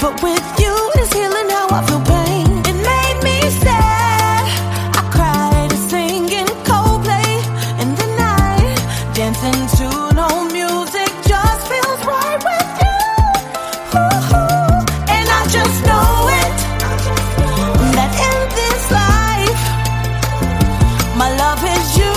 but with you it's healing how I feel pain. It made me sad. I cried singing Coldplay in the night, dancing to no music just feels right with you. Ooh, and I just know it, that in this life my love is you.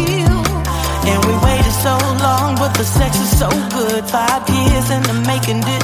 The sex is so good, 5 years in the making.